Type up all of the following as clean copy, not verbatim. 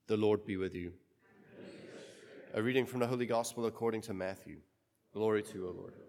The Lord be with you. A reading from the Holy Gospel according to Matthew. Glory to you, O Lord.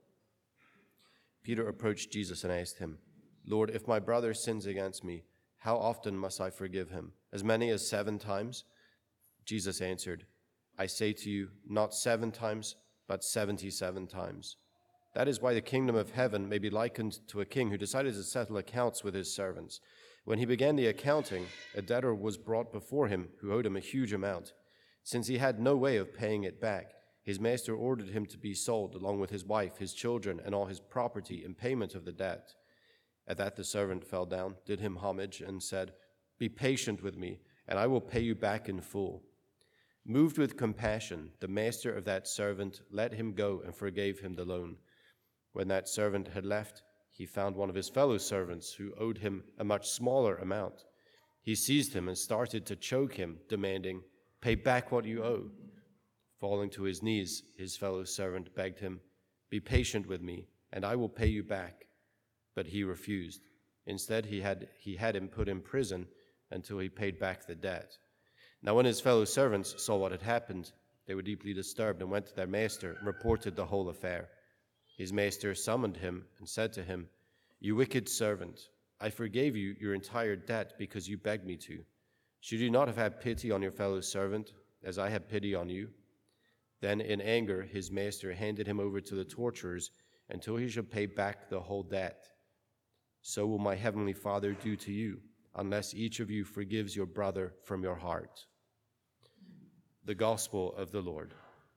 Peter approached Jesus and asked him, Lord, if my brother sins against me, how often must I forgive him? As many as 7 times? Jesus answered, I say to you, not 7 times, but 77 times. That is why the kingdom of heaven may be likened to a king who decided to settle accounts with his servants. When he began the accounting, a debtor was brought before him who owed him a huge amount. Since he had no way of paying it back, his master ordered him to be sold along with his wife, his children, and all his property in payment of the debt. At that the servant fell down, did him homage, and said, Be patient with me, and I will pay you back in full. Moved with compassion, the master of that servant let him go and forgave him the loan. When that servant had left, he found one of his fellow servants who owed him a much smaller amount. He seized him and started to choke him, demanding, Pay back what you owe. Falling to his knees, his fellow servant begged him, Be patient with me, and I will pay you back. But he refused. Instead, he had him put in prison until he paid back the debt. Now when his fellow servants saw what had happened, they were deeply disturbed and went to their master and reported the whole affair. His master summoned him and said to him, You wicked servant, I forgave you your entire debt because you begged me to. Should you not have had pity on your fellow servant, as I had pity on you? Then in anger his master handed him over to the torturers until he should pay back the whole debt. So will my heavenly Father do to you, unless each of you forgives your brother from your heart. The Gospel of the Lord.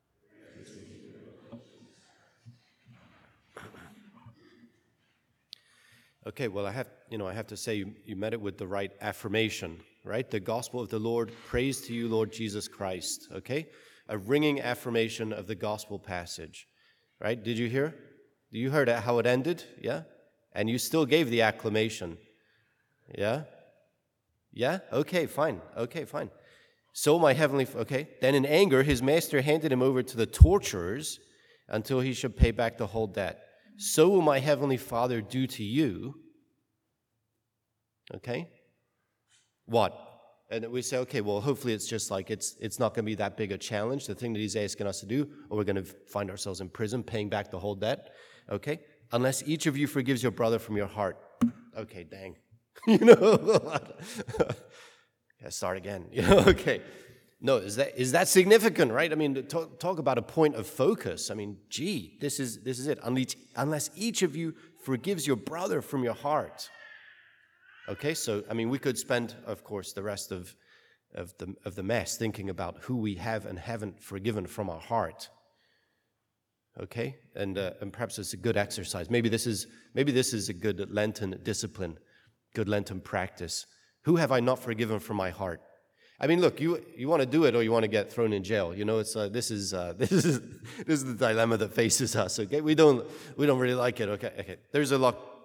Okay, well, I have to say you met it with the right affirmation, right? The Gospel of the Lord, praise to you, Lord Jesus Christ, okay? A ringing affirmation of the Gospel passage, right? Did you hear? You heard how it ended, yeah? And you still gave the acclamation, yeah? Yeah? Okay, fine. So my heavenly, okay. Then in anger, his master handed him over to the torturers until he should pay back the whole debt. So will my heavenly Father do to you. Okay? What? And we say, okay, well, hopefully it's just like it's not going to be that big a challenge, the thing that he's asking us to do, or we're going to find ourselves in prison paying back the whole debt. Okay? Unless each of you forgives your brother from your heart. Okay, dang. Start again. Okay. No, is that significant, right? I mean, talk about a point of focus. I mean, gee, this is it. Unless each of you forgives your brother from your heart. Okay, so I mean, we could spend, of course, the rest of the Mass thinking about who we have and haven't forgiven from our heart. Okay, and perhaps it's a good exercise. Maybe this is a good Lenten discipline, good Lenten practice. Who have I not forgiven from my heart? I mean, look, you want to do it or you want to get thrown in jail. It's this is the dilemma that faces us. Okay, we don't really like it. Okay. There's a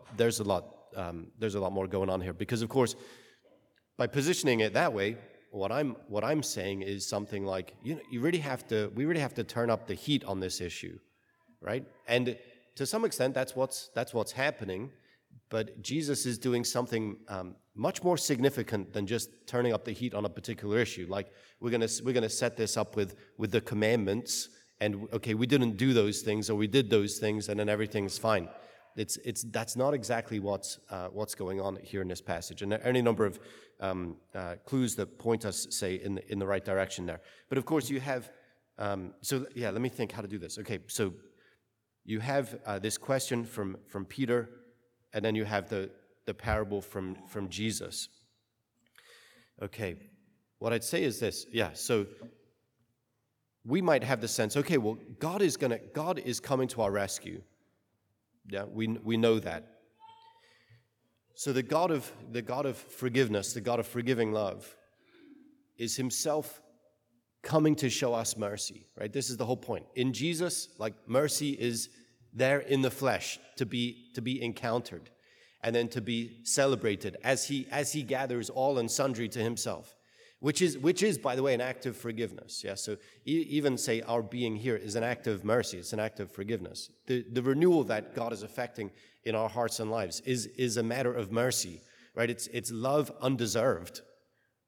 lot more going on here because, of course, by positioning it that way, what I'm saying is something like we really have to turn up the heat on this issue, right? And to some extent, that's what's happening. But Jesus is doing something much more significant than just turning up the heat on a particular issue. Like we're gonna set this up with the commandments, and okay, we didn't do those things, or we did those things, and then everything's fine. That's not exactly what's going on here in this passage, and there are any number of clues that point us, say, in the right direction there. But of course, you have. Let me think how to do this. Okay, so you have this question from Peter. And then you have the parable from Jesus. Okay, what I'd say is this. Yeah, so we might have the sense, okay, well, God is coming to our rescue. Yeah, we know that. So the God of forgiveness, the God of forgiving love, is himself coming to show us mercy, right? This is the whole point. In Jesus, like mercy is there in the flesh to be encountered and then to be celebrated as he gathers all and sundry to himself, which is by the way an act of forgiveness. Yeah, so even say our being here is an act of mercy. It's an act of forgiveness. The renewal that God is effecting in our hearts and lives is a matter of mercy, right? It's love undeserved,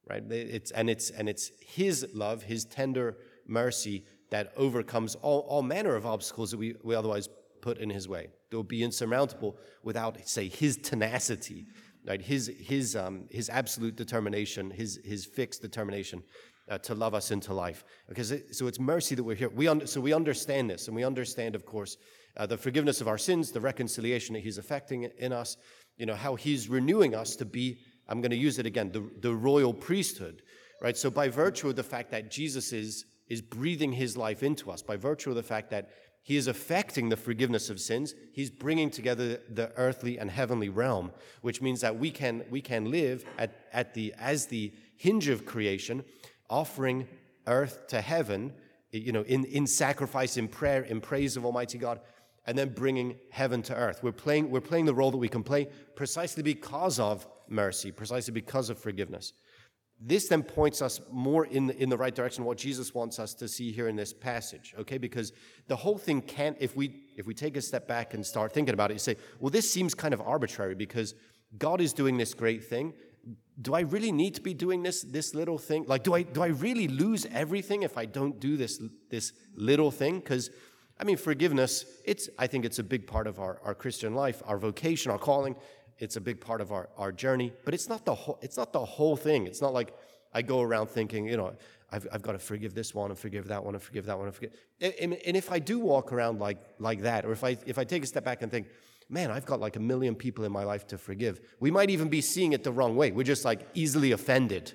right? It's his love, his tender mercy that overcomes all manner of obstacles that we otherwise put in his way. They'll be insurmountable without, say, his tenacity, right? His absolute determination, his fixed determination to love us into life. So it's mercy that we're here. So we understand this, and we understand, of course, the forgiveness of our sins, the reconciliation that he's effecting in us, how he's renewing us to be, I'm going to use it again, the royal priesthood, right? So by virtue of the fact that Jesus is breathing his life into us, by virtue of the fact that he is affecting the forgiveness of sins, he's bringing together the earthly and heavenly realm, which means that we can live as the hinge of creation, offering earth to heaven, in sacrifice, in prayer, in praise of Almighty God, and then bringing heaven to earth. We're playing the role that we can play precisely because of mercy, precisely because of forgiveness. This then points us more in the right direction, what Jesus wants us to see here in this passage, okay? Because the whole thing can't, if we take a step back and start thinking about it, you say, well, this seems kind of arbitrary because God is doing this great thing. Do I really need to be doing this little thing? Like, do I really lose everything if I don't do this little thing? Because, forgiveness, I think it's a big part of our Christian life, our vocation, our calling. It's a big part of our journey, but it's not the whole thing. It's not like I go around thinking, I've got to forgive this one and forgive that one and forgive that one and forgive. And if I do walk around like that, or if I take a step back and think, man, I've got like 1 million people in my life to forgive, we might even be seeing it the wrong way. We're just like easily offended,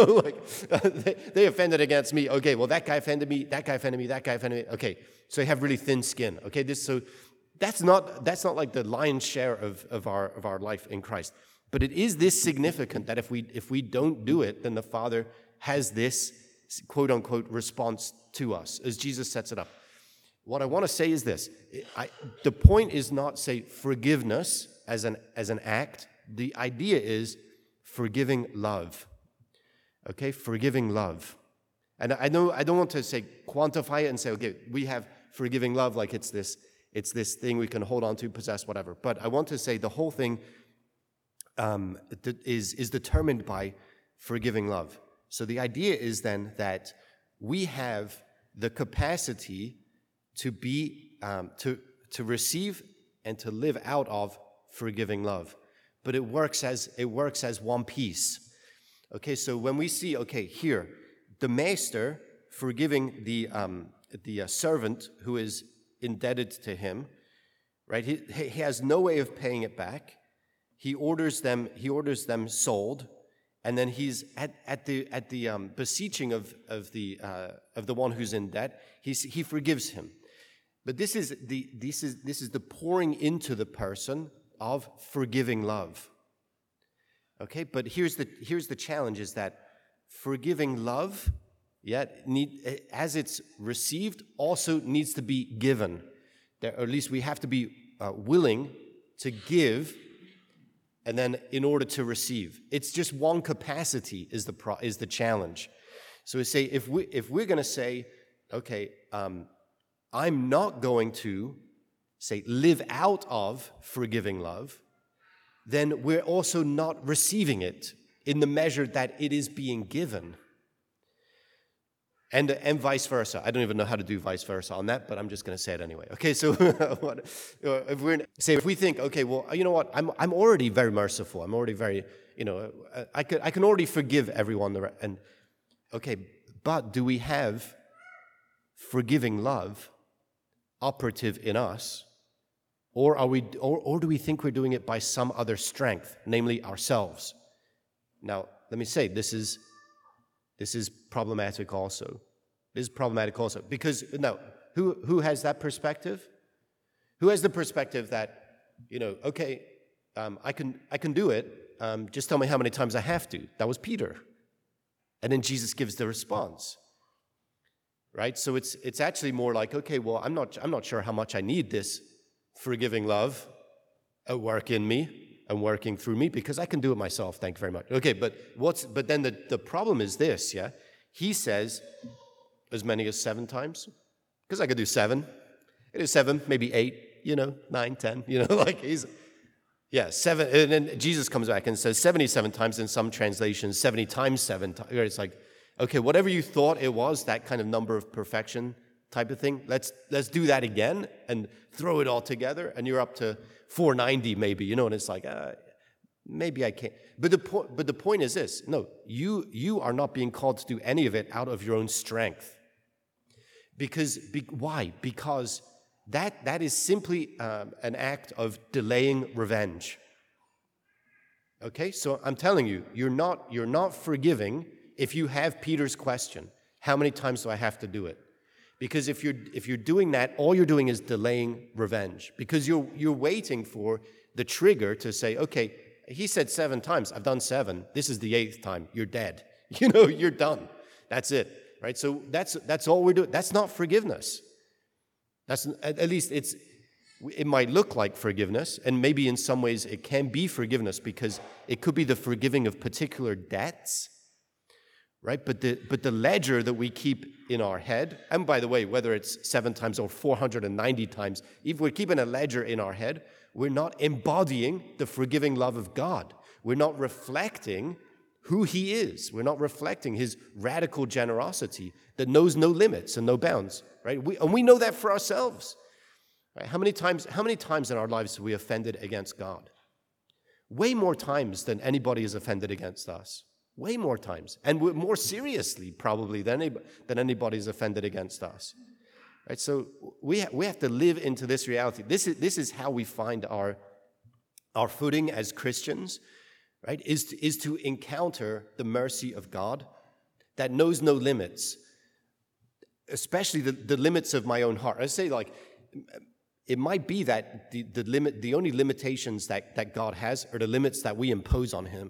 they offended against me. Okay, well that guy offended me, that guy offended me, that guy offended me. Okay, so you have really thin skin. Okay, That's not like the lion's share of our life in Christ. But it is this significant that if we don't do it, then the Father has this quote unquote response to us, as Jesus sets it up. What I want to say is this. The point is not, say, forgiveness as an act. The idea is forgiving love. Okay, forgiving love. And I don't want to say quantify it and say, okay, we have forgiving love like it's this thing we can hold on to, possess, whatever. But I want to say the whole thing is determined by forgiving love. So the idea is then that we have the capacity to be to receive and to live out of forgiving love, but it works as one piece. Okay, so when we see, here the master forgiving the servant who is indebted to him, right? He has no way of paying it back. He orders them sold, and then he's at the beseeching of the one who's in debt. He forgives him. But this is the pouring into the person of forgiving love. Okay, but here's the challenge: is that forgiving love, as it's received, also needs to be given. Or at least we have to be willing to give, and then in order to receive. It's just one capacity is the challenge. So we say if we're going to say, okay, I'm not going to say live out of forgiving love, then we're also not receiving it in the measure that it is being given. And vice versa. I don't even know how to do vice versa on that, but I'm just going to say it anyway. Okay, so if we think, okay, well, you know what? I'm already very merciful. I'm already very, I can already forgive everyone. And okay, but do we have forgiving love operative in us, or do we think we're doing it by some other strength, namely ourselves? Now, let me say this is problematic also. This is problematic also because now, who has that perspective? Who has the perspective that I can do it. Just tell me how many times I have to. That was Peter, and then Jesus gives the response. Right? So it's actually more like, okay, well, I'm not sure how much I need this forgiving love at work in me and working through me, because I can do it myself, thank you very much. Okay, but then the problem is this, yeah? He says as many as 7 times, because I could do 7. It is 7, maybe 8, 9, 10, like he's Yeah, 7, and then Jesus comes back and says 77 times, in some translations, 70 times 7 times. It's like, okay, whatever you thought it was, that kind of number of perfection type of thing, let's do that again and throw it all together, and you're up to 490 maybe, and it's like, maybe I can't. But the point is this: no, you are not being called to do any of it out of your own strength. Why? Because that is simply an act of delaying revenge. Okay, so I'm telling you, you're not forgiving if you have Peter's question: how many times do I have to do it? Because if you're doing that, all you're doing is delaying revenge. Because you're waiting for the trigger to say, okay, he said 7 times, I've done 7. This is the 8th time. You're dead. You're done. That's it, right? So that's all we're doing. That's not forgiveness. That's, at least it might look like forgiveness, and maybe in some ways it can be forgiveness because it could be the forgiving of particular debts, right? But the ledger that we keep in our head, and by the way, whether it's 7 times or 490 times, if we're keeping a ledger in our head, we're not embodying the forgiving love of God. We're not reflecting who he is. We're not reflecting his radical generosity that knows no limits and no bounds, right? We know that for ourselves. Right? How many times in our lives have we offended against God? Way more times than anybody has offended against us. Way more times. And more seriously, probably, than anybody's offended against us. Right? So we have to live into this reality. This is how we find our footing as Christians, right? Is to encounter the mercy of God that knows no limits, especially the limits of my own heart. I say, like, it might be that the only limitations that God has are the limits that we impose on him.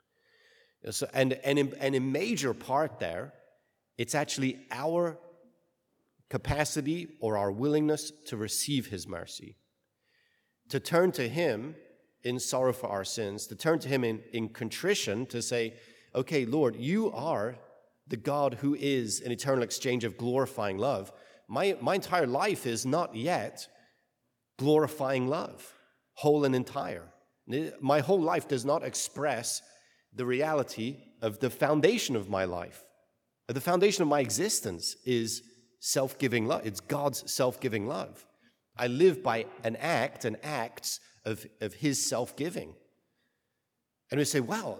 So, and in major part there, it's actually our capacity or our willingness to receive his mercy, to turn to him in sorrow for our sins, to turn to him in contrition, to say, okay, Lord, you are the God who is an eternal exchange of glorifying love. My entire life is not yet glorifying love, whole and entire. My whole life does not express the reality of the foundation of my life. The foundation of my existence is self-giving love. It's God's self-giving love. I live by an act and acts of his self-giving. And we say, wow,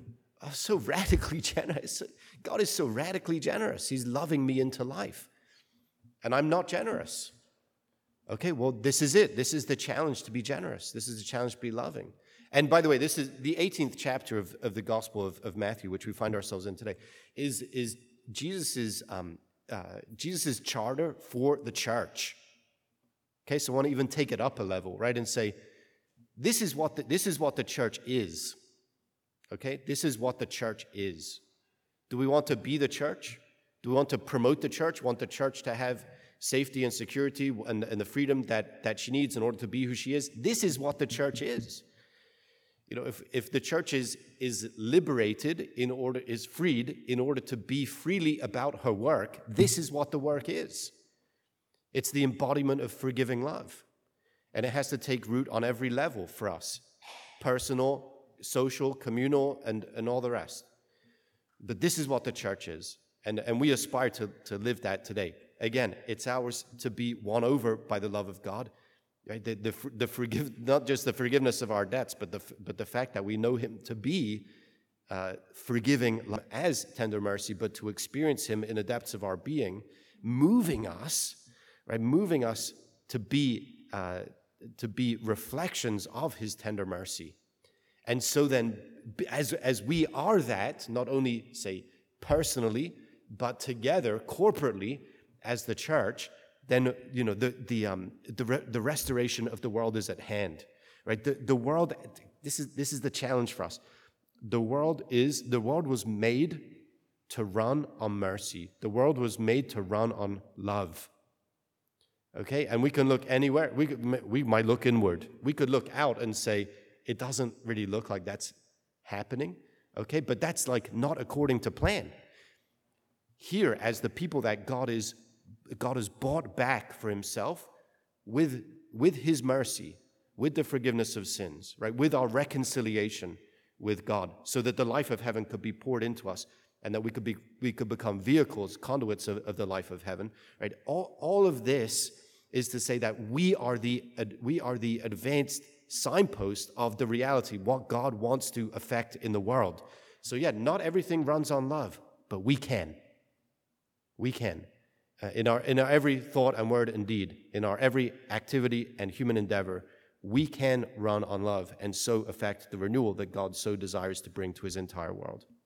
so radically generous. God is so radically generous. He's loving me into life. And I'm not generous. Okay, well, this is it. This is the challenge to be generous. This is the challenge to be loving. And by the way, this is the 18th chapter of the Gospel of Matthew, which we find ourselves in today, is Jesus's charter for the church. Okay, so I want to even take it up a level, right, and say, this is what the church is. Okay, this is what the church is. Do we want to be the church? Do we want to promote the church? Want the church to have safety and security and the freedom that she needs in order to be who she is? This is what the church is. If the church is liberated is freed in order to be freely about her work, this is what the work is. It's the embodiment of forgiving love. And it has to take root on every level for us. Personal, social, communal, and all the rest. But this is what the church is. And we aspire to live that today. Again, it's ours to be won over by the love of God. Right? Not just the forgiveness of our debts, but the fact that we know him to be forgiving as tender mercy, but to experience him in the depths of our being, moving us to be reflections of his tender mercy. And so then, as we are that, not only say personally, but together corporately as the church, then the restoration of the world is at hand, right? The world. This is the challenge for us. The world was made to run on mercy. The world was made to run on love. Okay, and we can look anywhere. We might look inward. We could look out and say it doesn't really look like that's happening. Okay, but that's like not according to plan. Here, as the people that God has bought back for himself with his mercy, with the forgiveness of sins, right? With our reconciliation with God, so that the life of heaven could be poured into us, and that we could become vehicles, conduits of the life of heaven, right? All of this is to say that we are the advanced signpost of the reality, what God wants to affect in the world. So yeah, not everything runs on love, but we can. We can. In our every thought and word and deed, in our every activity and human endeavor, we can run on love and so affect the renewal that God so desires to bring to his entire world.